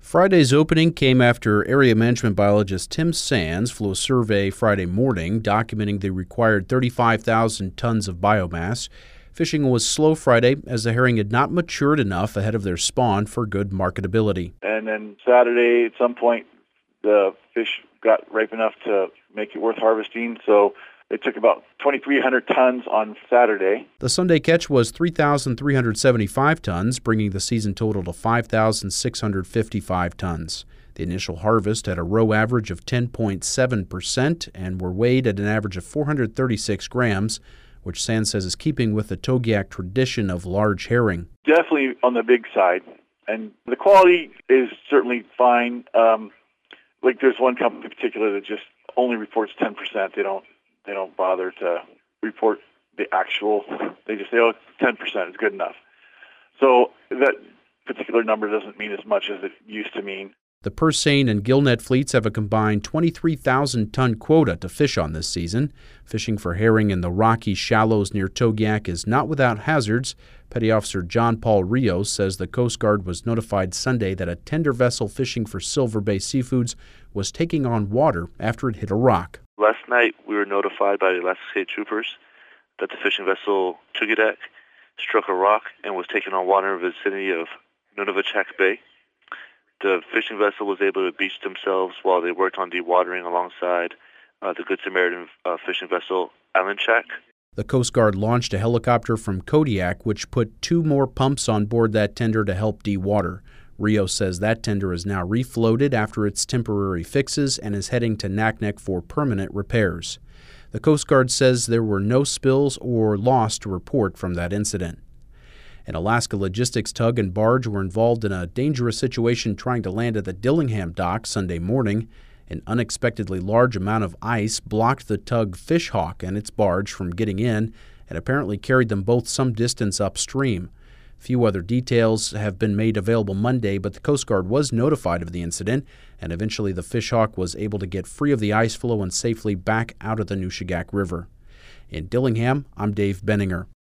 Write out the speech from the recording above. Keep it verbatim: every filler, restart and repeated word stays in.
Friday's opening came after area management biologist Tim Sands flew a survey Friday morning documenting the required thirty-five thousand tons of biomass. Fishing was slow Friday as the herring had not matured enough ahead of their spawn for good marketability. And then Saturday, at some point, the fish got ripe enough to make it worth harvesting, so it took about twenty-three hundred tons on Saturday. The Sunday catch was three thousand three hundred seventy-five tons, bringing the season total to five thousand six hundred fifty-five tons. The initial harvest had a row average of ten point seven percent and were weighed at an average of four hundred thirty-six grams, which Sands says is keeping with the Togiak tradition of large herring. Definitely on the big side, and the quality is certainly fine. Um, like there's one company in particular that just only reports ten percent. They don't They don't bother to report the actual. They just say, oh, ten percent is good enough. So that particular number doesn't mean as much as it used to mean. The purse seine and gillnet fleets have a combined twenty-three thousand ton quota to fish on this season. Fishing for herring in the rocky shallows near Togiak is not without hazards. Petty Officer John Paul Rios says the Coast Guard was notified Sunday that a tender vessel fishing for Silver Bay Seafoods was taking on water after it hit a rock. Last night, we were notified by the Alaska State Troopers that the fishing vessel Tugadak struck a rock and was taken on water in the vicinity of Nunavutchak Bay. The fishing vessel was able to beach themselves while they worked on dewatering alongside uh, the Good Samaritan uh, fishing vessel Islandchak. The Coast Guard launched a helicopter from Kodiak, which put two more pumps on board that tender to help dewater. Rios says that tender is now refloated after its temporary fixes and is heading to Naknek for permanent repairs. The Coast Guard says there were no spills or loss to report from that incident. An Alaska Logistics tug and barge were involved in a dangerous situation trying to land at the Dillingham dock Sunday morning. An unexpectedly large amount of ice blocked the tug Fishhawk and its barge from getting in and apparently carried them both some distance upstream. Few other details have been made available Monday, but the Coast Guard was notified of the incident, and eventually the Fishhawk was able to get free of the ice flow and safely back out of the Nushagak River. In Dillingham, I'm Dave Benninger.